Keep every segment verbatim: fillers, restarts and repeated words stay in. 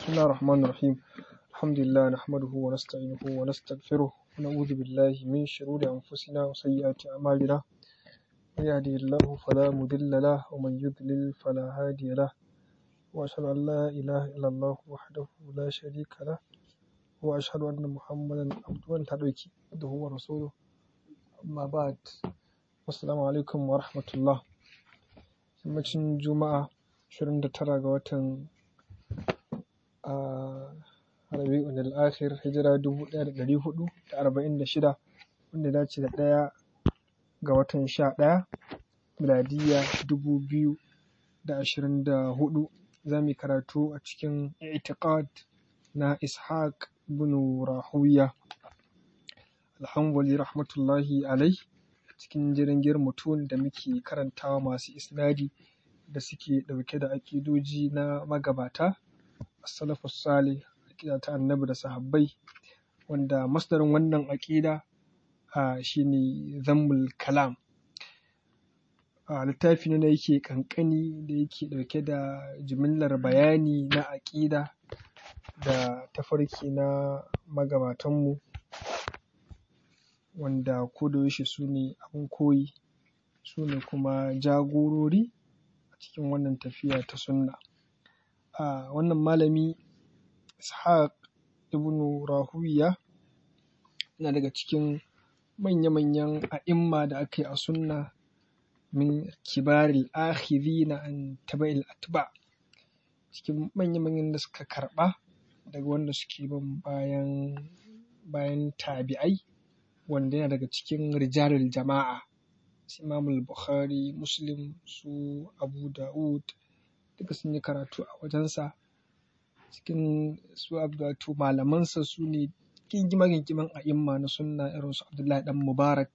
بسم الله الرحمن الرحيم الحمد لله نحمده ونستعينه ونستغفره ونعوذ بالله من شرور أنفسنا وسيئات أعمالنا من يهده الله فلا مضل له ومن يضلل فلا هادي له وأشهد أن لا إله إلا الله وحده لا شريك له وأشهد أن محمدا عبده ورسوله أما بعد السلام عليكم ورحمة الله. yammacin juma'a ashirin da tara ga watan rabi'un al-akhir hijira dubu ɗaya da ɗari hudu da arba'in da shida wanda dace da ɗaya ga watan sha ɗaya miladiyya dubu biyu da ashirin da hudu. Za mu yi karatu a cikin i'tiqad na ishaq ibn rahuya alhamdulillah rahmatullahi alai, cikin jirgin mutun da muke karantawa masu isnadi da suke ɗauke da aƙidoji na magabata as-salafus salih, aƙida ta annabi da sahabbai, wanda masdarin wannan aƙida shine zammul kalam. Littafi ne da yake ƙanƙani da yake ɗauke da jimillar bayani na aƙida da tafarki na magabatanmu, wanda kodayaushe su ne abin koyi, su ne kuma jagorori a cikin wannan tafiya ta sunna. Wannan malami ishaq ibn rahuya yana daga cikin manya-manyan a'imma da aka yi a sunna min kibaril akhidhina an taba'il atba, cikin manya-manyan da suka karɓa daga wanda suke bin bayan bayan tabi'ai, wanda yana daga cikin rijalul jama'a, su Imam Bukhari, Muslim, su Abu Dawud duka sun yi karatu a wajensa. Cikin su wato malamansa su ne gingima-gingiman a'imma na sunna irin su Abdullahi dan Mubarak,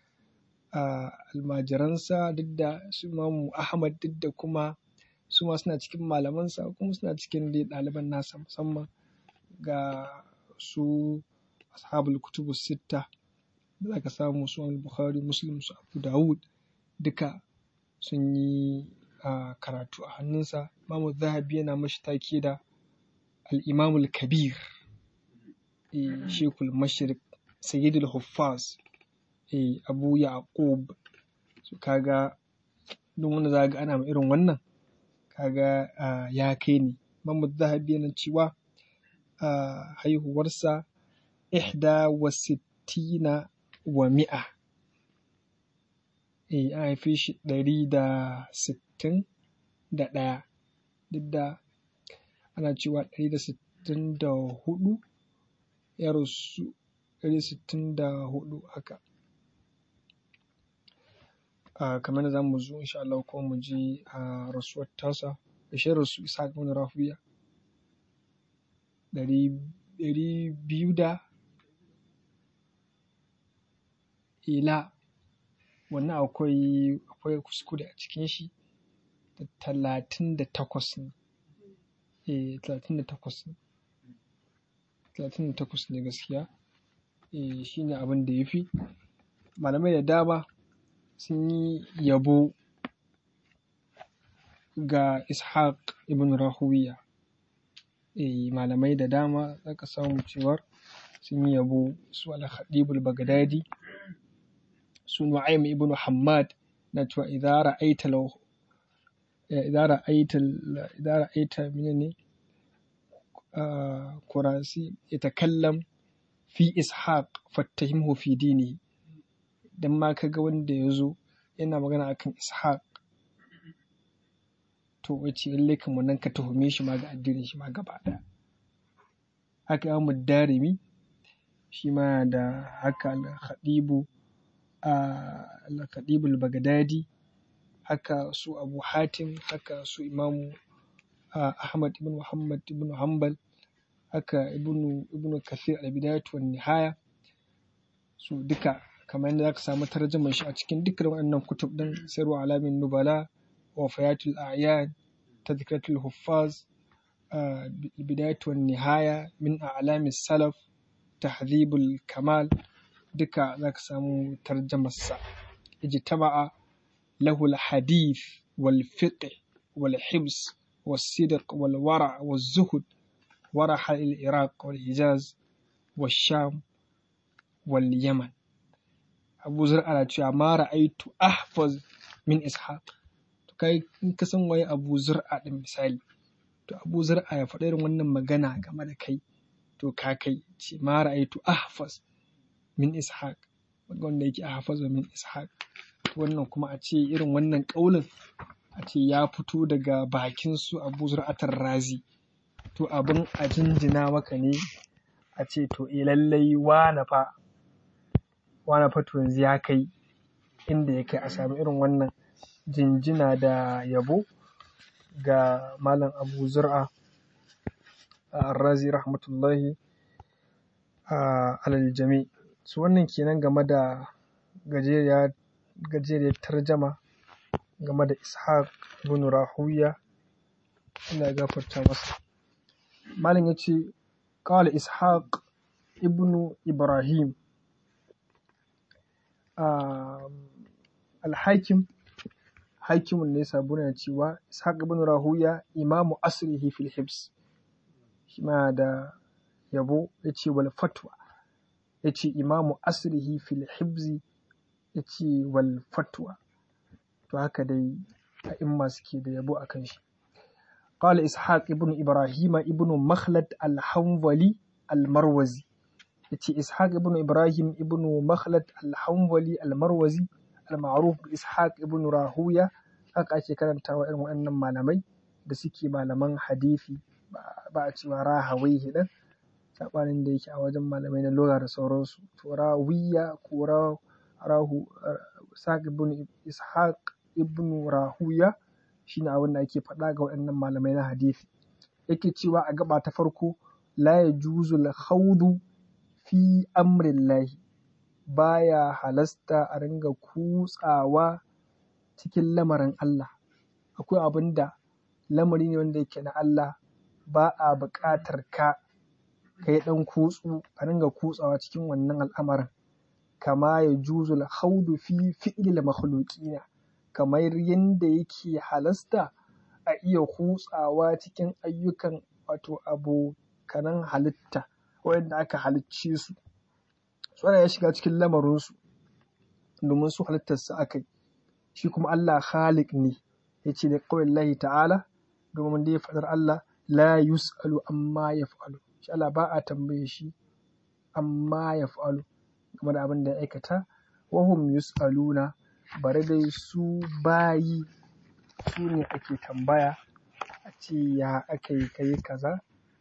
almajiransa duk da su Imamu Ahmad duk da kuma su ma suna cikin malamansa, kuma suna cikin dai ɗaliban nasa, musamman ga su ashabul kutubus sitta da za ka samu su Bukhari, Muslim, su Abu Dawud duka sun yi karatu a hannunsa. Imamu Zahabi yana mashi take da al-Imamul Kabir, Sheikhul Mashriq, Sayyidul Huffaz, Abu Yaqub. So kaga duk wanda za ga ana ma irin wannan kaga ya kai ne. Imamu Zahabi yana cewa haihuwarsa ihda wa sittina wa mi'a, an haife shi ɗari da sittin da ɗaya, duk da ana cewa ɗari da sittin da hudu ya rasu, ɗari da sittin da hudu haka. Kamar da za mu zo insha Allah kuma mu ji rasuwar tasa, da shi rasu Ishaq ibn Rahuya ɗari biyu da ila wannan akwai akwai kuskure a cikin shi, talatin da takwas ne, eh talatin da takwas ne, talatin da takwas ne gaskiya, eh shine abin da ya fi. Malamai da dama sun yi yabo ga Ishaq ibn Rahuya, eh malamai da dama za ka samu cewar sun yi yabo, su al-Khatib al-Baghdadi, su Nu'aym ibn Hammad na cewa idza ra'aita law idza ra'aita idza ra'aita menene Kurasi yatakallam fi Ishaq fattahimhu fi dinihi, dan ma kaga wanda yazo yana magana akan Ishaq to wace lalle kamar nan ka tuhume shi ma ga addinin shi ma gaba ɗaya. Haka Imam Darimi shi ma da haka al-Khatibu al-Khatib al-Baghdadi, haka su Abu Hatim, haka su Imamu Ahmad ibn Muhammad ibn Hanbal, haka ibn ibn Kathir al-Bidayah wan Nihaya, su duka kamar yadda zaka samu tarjumar shi a cikin dukkan waɗannan kutub din, Sirru Alamin Nubala, Wafayatul A'yan, Tadhkiratul Huffaz, Bidayah wan Nihaya, Min A'lamis Salaf, Tahdhibul Kamal, duka za ka samu tarjamarsa. Ijtama'a lahu al-hadith wal fiqh wal hibs was sidq wal wara' waz zuhud ورحل إلى العراق والحجاز والشام واليمن. Abu Zur'a na cewa ma ra'aitu ahfaz min Ishaq. To kai in ka san waye Abu Zur'a din misali, to Abu Zur'a ya faɗa irin wannan magana game da kai, to ka kai ce ma ra'aitu ahfaz min Ishaq, wanda yake ahfaz min Ishaq. Wannan kuma a ce irin wannan ƙaulin a ce ya fito daga bakin su Abu Zur'atar Razi, to abin a jinjina maka ne, a ce to eh lallai wane fa wane fa to yanzu ya kai inda ya kai a sami irin wannan jinjina da yabo ga Malam Abu Zur'a Ar-Razi rahmatullahi alal jami'. Su wannan kenan game da gajeriyar tarjama game da Ishaq ibn Rahuya, Allah ya gafarta masa. Malam yace qala Ishaq ibn Ibrahim al-Hakim hakimun ne sabuna cewa Ishaq ibn Rahuya imamu asrihi fil hibs, shi ma da yabo yace wal fatwa, yace imamu asrihi fil hibzi, yace wal fatwa. To haka dai a'imma suke da yabo akan shi. Qala Ishaq ibn Ibrahim ibn Makhlad al-Hanbali al-Marwazi, yace Ishaq ibn Ibrahim ibn Makhlad al-Hanbali al-Marwazi al-ma'ruf bi Ishaq ibn Rahuya. Haka ake karantawa irin waɗannan malamai da suke malaman hadisi, ba a cewa rahawaihi din, sabanin da yake a wajen malamai na lugha da sauransu. To rawiya ko rahu Ishaq ibn Ishaq ibn Rahuya shine abin da ake faɗa ga waɗannan malamai na hadisi. Yake cewa a gaba ta farko la yajuzu al-khawdu fi amrillahi, baya halasta a ringa kutsawa cikin lamarin Allah. Akwai abin da lamari ne wanda yake na Allah, ba a buƙatar ka kai ɗan kutsu a ringa kutsawa cikin wannan al'amarin. Kama ya juzul khawdu fi fi'lil makhluqina, kamar yanda yake halasta a iya kutsawa cikin ayyukan wato abokanan halitta waɗanda aka halicce su. Su ana ya shiga cikin lamarinsu domin su halittarsa aka yi, shi kuma Allah khaliq ne. Ya ce da kawai Allah ta'ala, domin da ya faɗar Allah la yus'alu amma ya fa'alu, shi Allah ba a tambaye shi amma ya fa'alu game da abin da ya aikata. Wahum yus'aluna, bari dai su bayi su ne ake tambaya, a ce ya aka yi kai kaza,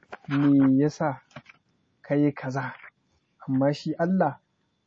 me yasa kai kaza. Amma shi Allah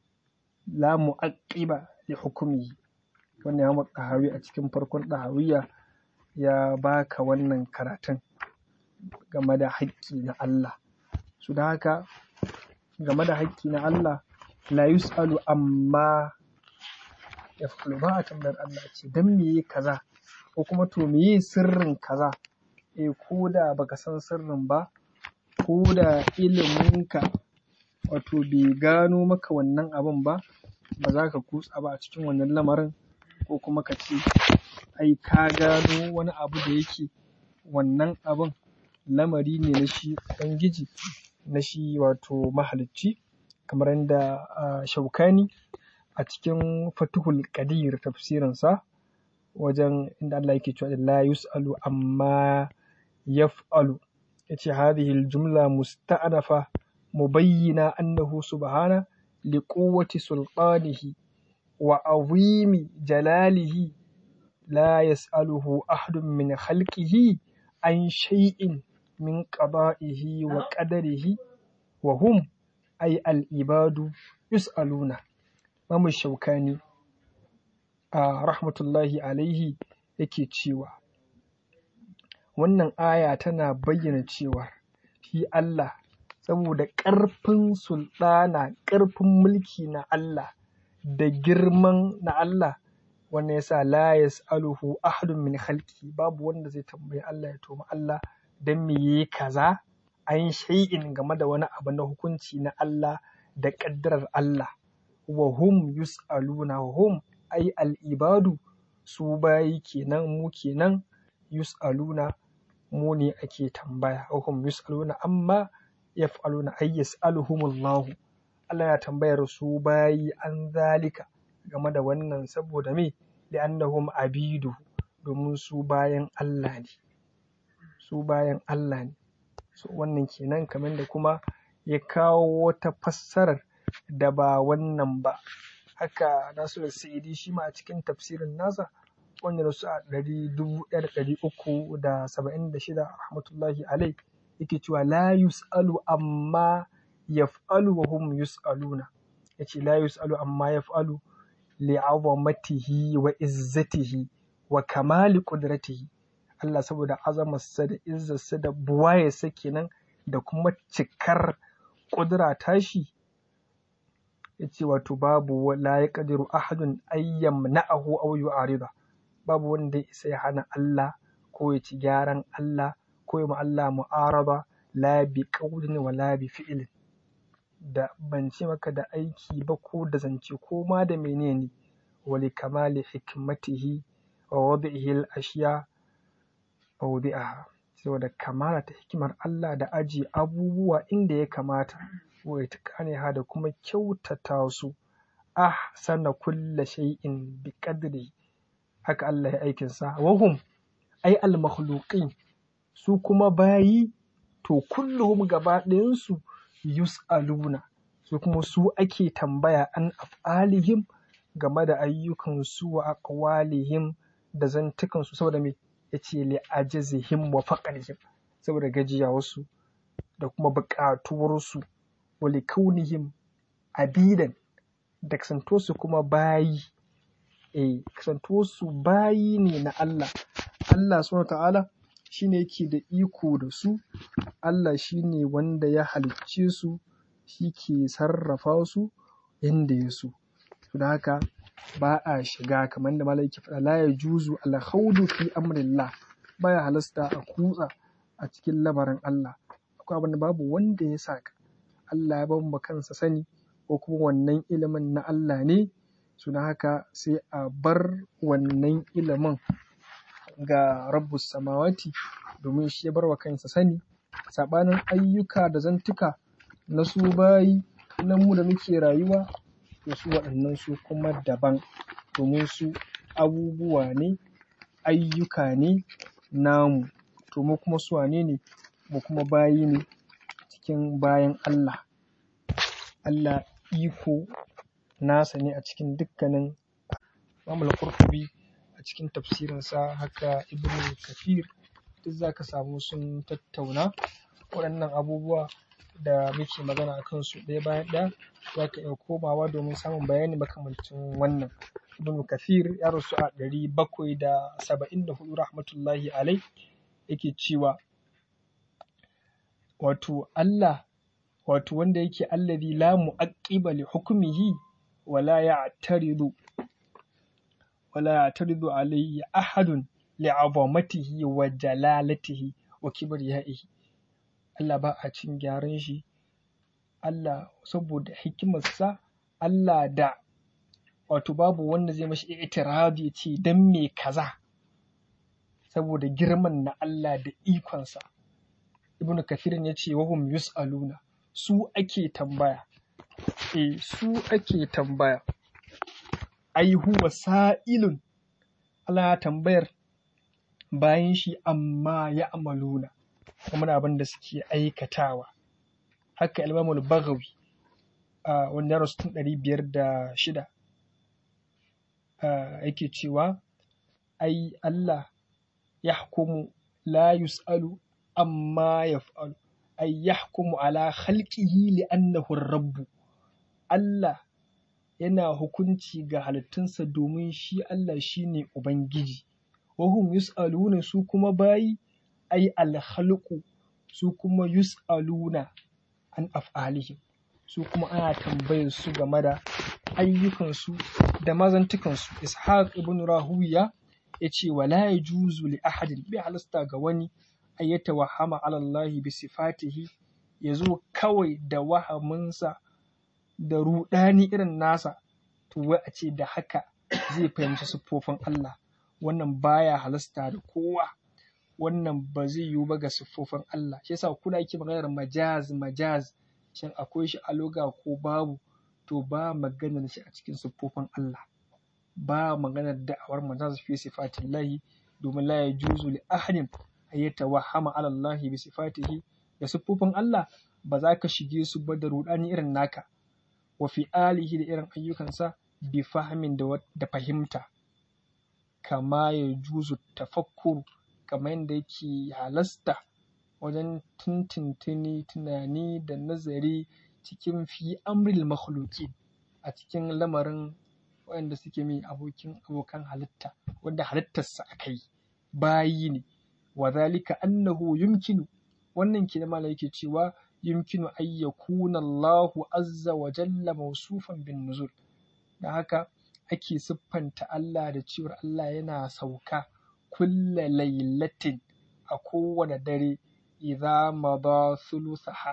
la mu'aqqiba li hukmihi. Wannan ya mutsa hawi a cikin farkon ɗahawiyya ya baka wannan karatun game da haƙƙi na Allah. Su da haka game da haƙƙi na Allah la yus'alu amma yaf'alu, ba a tambayar Allah ce dan me yi kaza, ko kuma to me yi sirrin kaza. Eh ko da baka san sirrin ba, ko da iliminka wato bai gano maka wannan abin ba, ba za ka kutsa ba a cikin wannan lamarin, ko kuma ka ce ai ka gano wani abu da yake wannan abin lamari ne na shi Ubangiji, na shi wato mahalicci, kamar yadda Shaukani a cikin Fathul Qadir tafsirinsa wajen inda Allah yake cewa la yus'alu amma yaf'alu, yace hadhihi al-jumla musta'nafa mubayyina annahu subhana liquwwati sultanihi wa azimi jalalihi la yas'aluhu ahadun min khalqihi an shay'in min qada'ihi wa qadarihi wa hum ay al-ibadu yus'aluna. Imam Shaukani a rahmatullahi alaihi yake cewa wannan aya tana bayyana cewa shi Allah, saboda ƙarfin sultana, ƙarfin mulki na Allah da girman na Allah, wannan yasa la yas'aluhu ahadun min khalqi, babu wanda zai tambayi Allah ya toma Allah dan me yayi kaza, an shay'in game da wani abu na hukunci na Allah da ƙaddarar Allah. Wa hum yus'aluna, wa hum ay al-ibadu, su bayi kenan, mu kenan, yus'aluna mu ne ake tambaya wahum yus'aluna amma yaf'aluna ay yas'aluhumullahu Allah ya tambayar su bayi an zalika game da wannan saboda me li'annahum abidu domin su bayan Allah ne su bayan Allah ne so wannan kenan kamar da kuma ya kawo wata fassarar da ba wannan ba haka Nasiru Sa'idi shi ma a cikin tafsirin nasa wanda rasu a ɗari dubu ɗaya da ɗari uku da saba'in da shida rahmatullahi alai yake cewa la yus'alu amma yaf'alu wa hum yus'aluna yace la yus'alu amma yaf'alu li'azamatihi wa izzatihi wa kamali qudratihi Allah saboda azamarsa da izzarsa da buwayarsa kenan da kuma cikar ƙudura tashi yace wato babu la yaqdiru ahadun ayyam na'ahu aw yu'arida babu wanda ya isa ya hana Allah ko ya ci gyaran Allah ko ya ma Allah mu'araba la bi qawlin wa la bi fi'lin da ban ce maka da aiki ba ko da zance ko ma da menene wali kamali hikmatihi wa wadi'ihi al-ashya wa wadi'aha saboda kamala ta hikimar Allah da aji abubuwa inda ya kamata wa itqaniha da kuma kyautata su ahsana kulla shay'in bi qadri haka Allah ya aikin sa wahum ay al-makhluqin su kuma bayi to kulluhum gaba ɗayan su yus'aluna su kuma su ake tambaya an af'alihim game da ayyukansu wa aqwalihim da zantukansu saboda me yace li ajzihim wa faqrihim saboda gajiyawarsu da kuma buƙatuwarsu wa li kaunihim abidan da kasantosu kuma bayi eh kasantosu bayi ne na Allah Allah subhanahu ta'ala shine yake da iko da su Allah shine wanda ya halicce su shi ke sarrafa su yanda ya so da haka ba a shiga kamar da malaiki faɗa la yajuzu al khawdu fi amrillah baya halasta a kutsa a cikin lamarin Allah akwai abin da babu wanda ya saka Allah ya bamu kansa sani ko kuma wannan ilimin na Allah ne su da haka sai a bar wannan ilimin ga rabbus samawati domin shi ya bar wa kansa sani sabanin ayyuka da zantuka na su bayi na mu da muke rayuwa da su waɗannan su kuma daban domin su abubuwa ne ayyuka ne namu to mu kuma su wane ne mu kuma bayi ne cikin bayan Allah Allah iko nasa ne a cikin dukkanin Imam al-Qurtubi a cikin tafsirinsa haka Ibn Kathir duk zaka samu sun tattauna waɗannan abubuwa da muke magana a kansu ɗaya bayan ɗaya za ka iya komawa domin samun bayani makamancin wannan Ibn Kathir ya rasu a ɗari bakwai da saba'in da hudu rahmatullahi alai yake cewa wato Allah wato wanda yake allazi la mu'aqqiba li hukmihi wala ya'taridu wala ya'taridu alayhi ahadun li'azamatihi wa jalalatihi wa kibriyaihi Allah ba a cin gyaran shi Allah saboda hikimarsa Allah da wato babu wanda zai mashi i'tiradi ya ce dan me kaza saboda girman na Allah da ikonsa Ibn Kathir ya ce wahum yus'aluna su ake tambaya eh su ake tambaya ai huwa sa'ilun Allah ya tambayar bayan shi amma ya amaluna kuma abin da suke aikatawa haka Imam al-Baghawi a wanda rasu tun ɗari biyar da shida yake cewa ai Allah ya hukumu la yus'alu amma yaf'alu ay yahkumu ala khalqihi li'annahu ar-rabb Allah yana hukunci ga halittunsa domin shi Allah shine ubangiji wa hum yus'aluna su kuma bayi ay al-khalqu su kuma yus'aluna an af'alihim su kuma ana tambayar su game da ayyukansu da mazantukansu Ishaq ibn Rahuya yace wala yajuzu li ahadin bi halasta ga wani ayyata wahama ala Allah bi sifatihi yazo kawai da wahaminsa da rudani irin nasa to wai a ce da haka zai fahimci siffofin Allah wannan baya halasta da kowa wannan ba zai yiwu ba ga siffofin Allah. Shi yasa kuna yake maganar majaz majaz shin akwai shi a lugha ko babu, to ba maganar shi a cikin siffofin Allah, ba maganar da'awar majaz fi sifatillahi, domin la yajuzu li ahadin an yatawahhama ala Allah bi sifatihi, da siffofin Allah ba za ka shige su ba da rudani irin naka, wa fi alihi da irin ayyukansa, bi fahmin da fahimta, kama ya juzu tafakkur, kamar yadda yake halasta wajen tintintini tunani da nazari cikin fi amril makhluqin, a cikin lamarin waɗanda suke mai abokin abokan halitta, wanda halittarsa akai bayi ne. Wa zalika annahu yumkinu, wannan ke da mala yake cewa yumkinu an yakuna Allahu azza wa jalla mawsufan bin nuzul, da haka ake siffanta Allah da cewar Allah yana sauka kulla lailatin, a kowane dare, idza mada thuluthaha,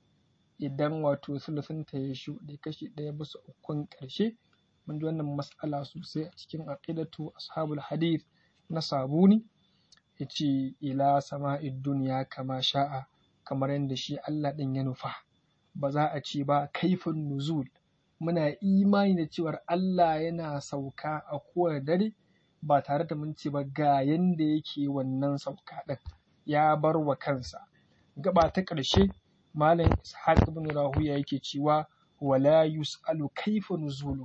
idan wato sulusunta ya shuɗe kashi ɗaya bisa ukun ƙarshe. Mun ji wannan mas'ala sosai a cikin aqidatu ashabul hadith na Sabuni, yace ila sama'id dunya kama sha'a, kamar yadda shi Allah ɗin ya nufa. Ba za a ce ba kaifin nuzul, muna imani da cewar Allah yana sauka a kowane dare ba tare da mun ce ba ga yanda yake wannan sauka ɗin, ya bar wa kansa. Gaba ta ƙarshe malam Ishaq ibn Rahuya yake cewa wala yus'alu kaifa nuzuluhu,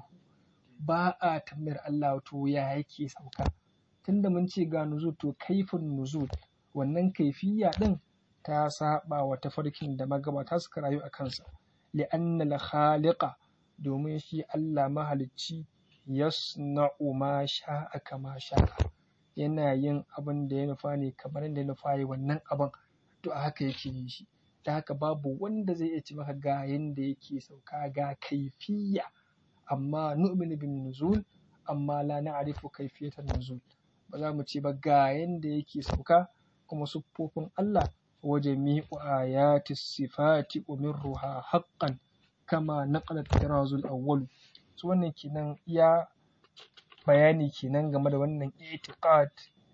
ba a tambayar Allah to ya yake sauka, tunda mun ce ga nuzul to kaifin nuzul, wannan kaifiyya ɗin ta saba wa tafarkin da magabata suka rayu a kansa. Li'anna al-khaliqa, domin shi Allah mahalicci, yasna'u ma sha'a kama sha'a, yana yin abin da ya nufa ne kamar yadda ya nufa yi wannan abin, to a haka yake yin shi. Da haka babu wanda zai iya ce maka ga yanda yake sauka ga kaifiyya, amma nu'minu bin nuzul amma la na'rifu kaifiyatan nuzul, ba za mu ce ba ga yanda yake sauka. Kuma siffofin Allah wa jami'u ayati sifati umirruha haqqan kama naqala tirazul awwal. So wannan kenan iya bayani kenan game da wannan i'tiqad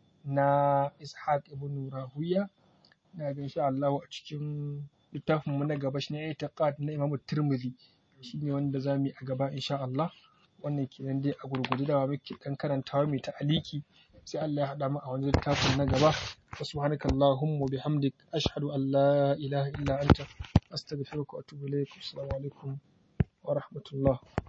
na Ishaq ibn Rahuya. Na ga insha Allah a cikin littafin mu na gaba shine i'tiqad na Imam Tirmidhi, shine wanda zamu yi a gaba insha Allah. Wannan kenan dai a gurguje da muke dan karantawa mai ta'aliki, sai Allah ya hada mu a wani littafin na gaba. Subhanaka Allahumma bihamdik ashhadu an la ilaha illa anta astaghfiruka wa atubu ilaik. Assalamu alaikum wa rahmatullah.